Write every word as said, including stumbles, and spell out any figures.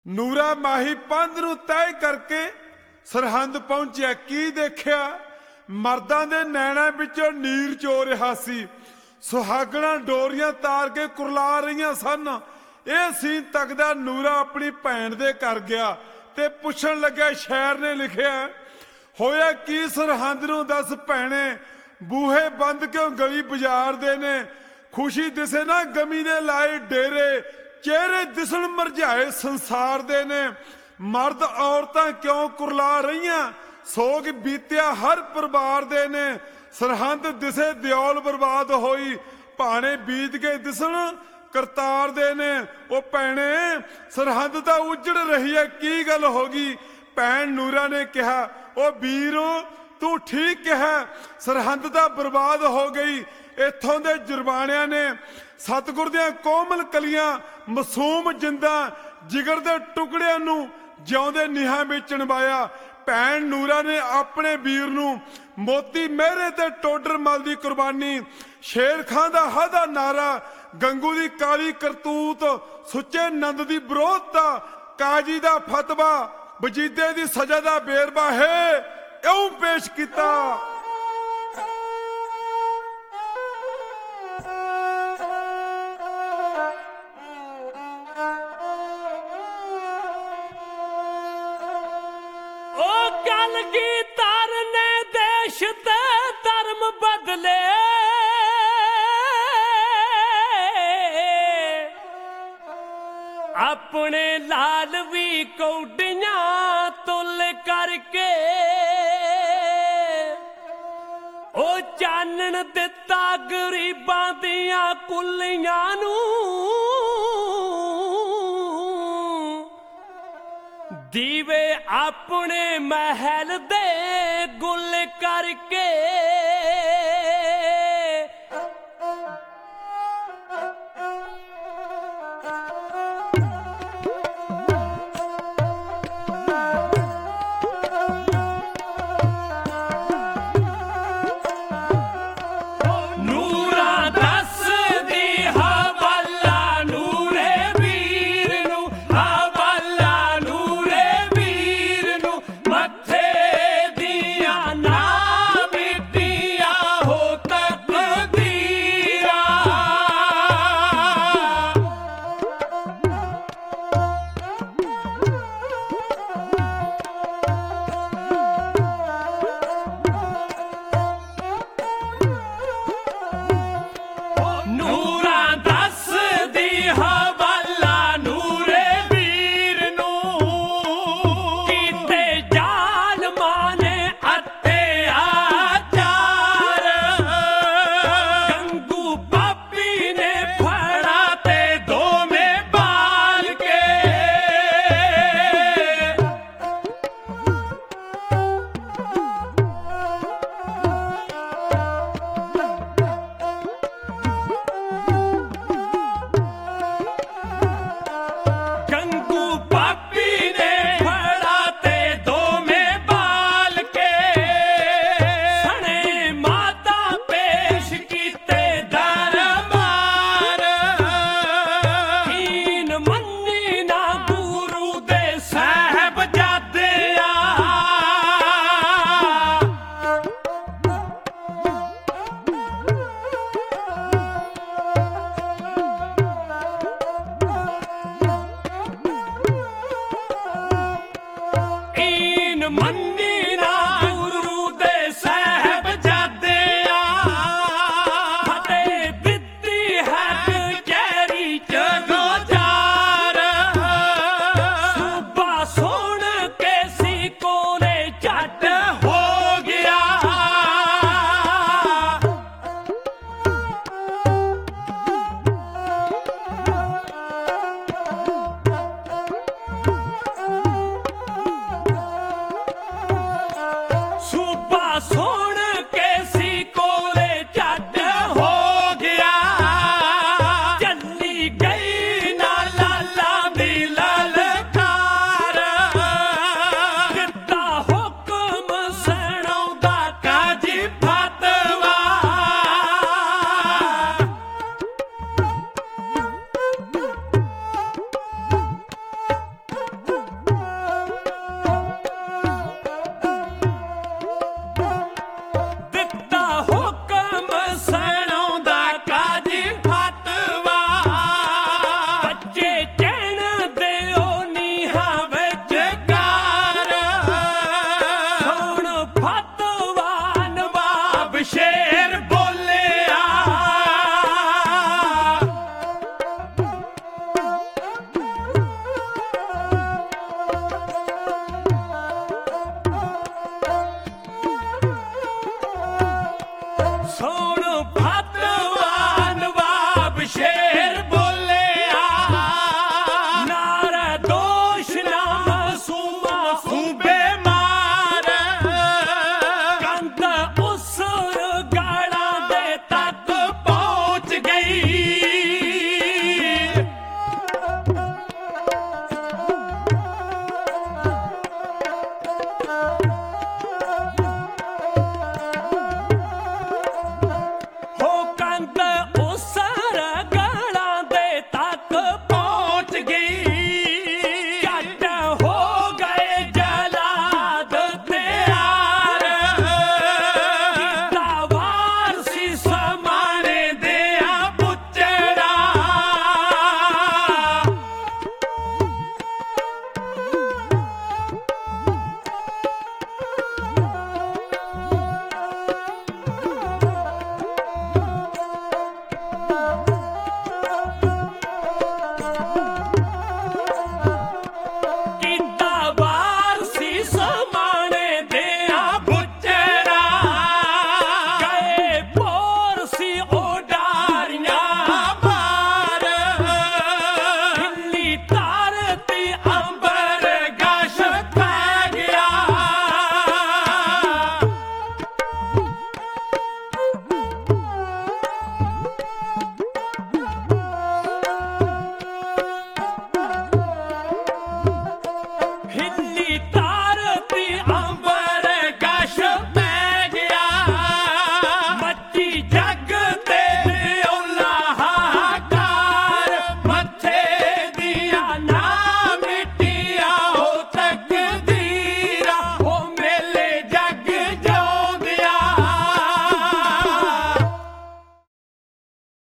ਨੂਰਾ ਮਾਹੀ ਪੰਧ ਨੂੰ ਤੈਅ ਕਰਕੇ ਸਰਹੰਦ ਪਹੁੰਚਿਆ। ਕੀ ਦੇਖਿਆ? ਮਰਦਾਂ ਦੇ ਨੈਣਾਂ ਵਿੱਚੋਂ ਨੀਰ ਚੋ ਰਿਹਾ ਸੀ। ਸੁਹਾਗਣਾ ਡੋਰੀਆਂ ਤਾਰ ਕੇ ਕੁਰਲਾ ਰਹੀਆਂ ਸਨ। ਇਹ ਸੀਨ ਤੱਕਦਾ ਨੂਰਾ ਆਪਣੀ ਭੈਣ ਦੇ ਘਰ ਗਿਆ ਤੇ ਪੁੱਛਣ ਲੱਗਿਆ, ਸ਼ਾਇਰ ਨੇ ਲਿਖਿਆ, ਹੋਇਆ ਕੀ ਸਰਹੰਦ ਨੂੰ ਦੱਸ ਭੈਣੇ, ਬੂਹੇ ਬੰਦ ਕਿਉਂ ਗਲੀ ਬਾਜ਼ਾਰ ਦੇ ਨੇ, ਖੁਸ਼ੀ ਦਿਸੇ ਨਾ ਗਮੀ ਦੇ ਲਾਏ ਡੇਰੇ, ਚਿਹਰੇ ਦਿਸਣ ਮਰਝਾਏ ਸੰਸਾਰ ਦੇ ਨੇ, ਮਰਦ ਔਰਤਾਂ ਕਿਉਂ ਕੁਰਲਾ ਰਹੀਆਂ, ਸੋਗ ਬੀਤਿਆ ਹਰ ਪਰਿਵਾਰ ਦੇ ਨੇ, ਸਰਹੰਦ ਦਿਸੇ ਦਿਓਲ ਬਰਬਾਦ ਹੋਈ, ਭਾਣੇ ਬੀਤ ਕੇ ਦਿਸਣ ਕਰਤਾਰ ਦੇ ਨੇ। ਉਹ ਭੈਣੇ ਸਰਹੰਦ ਤਾਂ ਉਜੜ ਰਹੀ ਹੈ, ਕੀ ਗੱਲ ਹੋ ਗਈ? ਭੈਣ ਨੂਰਾ ਨੇ ਕਿਹਾ, ਉਹ ਵੀਰੋ ਤੂੰ ਠੀਕ ਕਿਹਾ, ਸਰਹੰਦ ਤਾਂ ਬਰਬਾਦ ਹੋ ਗਈ। ਇੱਥੋਂ ਦੇ ਜੁਰਬਾਣਿਆਂ ਨੇ ਸਤਿਗੁਰ ਦੀਆਂ ਕੋਮਲ ਕਲੀਆਂ, ਮਾਸੂਮ ਜਿੰਦਾਂ ਜਿਗਰ ਦੇ ਟੁਕੜਿਆਂ ਨੂੰ ਜਿਉਂਦੇ ਨੀਹਾਂ ਵਿੱਚ ਚਣਵਾਇਆ। ਭੈਣ ਨੂਰਾ ਨੇ ਆਪਣੇ ਵੀਰ ਨੂੰ ਮੋਤੀ ਮਹਿਰੇ ਤੇ ਟੋਡਰ ਮਲ ਦੀ ਕੁਰਬਾਨੀ, ਸ਼ੇਰ ਖਾਂ ਦਾ ਹਾਦਾ ਨਾਰਾ, ਗੰਗੂ ਦੀ ਕਾਲੀ ਕਰਤੂਤ, ਸੁੱਚੇ ਨੰਦ ਦੀ ਵਿਰੋਧਤਾ, ਕਾਜੀ ਦਾ ਫਤਵਾ, ਵਜੀਦੇ ਦੀ ਸਜ਼ਾ ਦਾ ਵੇਰਵਾ ਹੈ ਇਉਂ ਪੇਸ਼ ਕੀਤਾ। ਕਲਗੀਧਰ ਨੇ ਦੇਸ਼ ਤੇ ਧਰਮ ਬਦਲੇ, ਆਪਣੇ ਲਾਲ ਵੀ ਕੌਡੀਆਂ ਤੁਲ ਕਰਕੇ, ਉਹ ਚਾਨਣ ਦਿੱਤਾ ਗਰੀਬਾਂ ਦੀਆਂ ਕੁੱਲੀਆਂ ਨੂੰ, ਦੀਵੇ ਆਪਣੇ ਮਹਿਲ ਦੇ ਗੁੱਲ ਕਰਕੇ, मन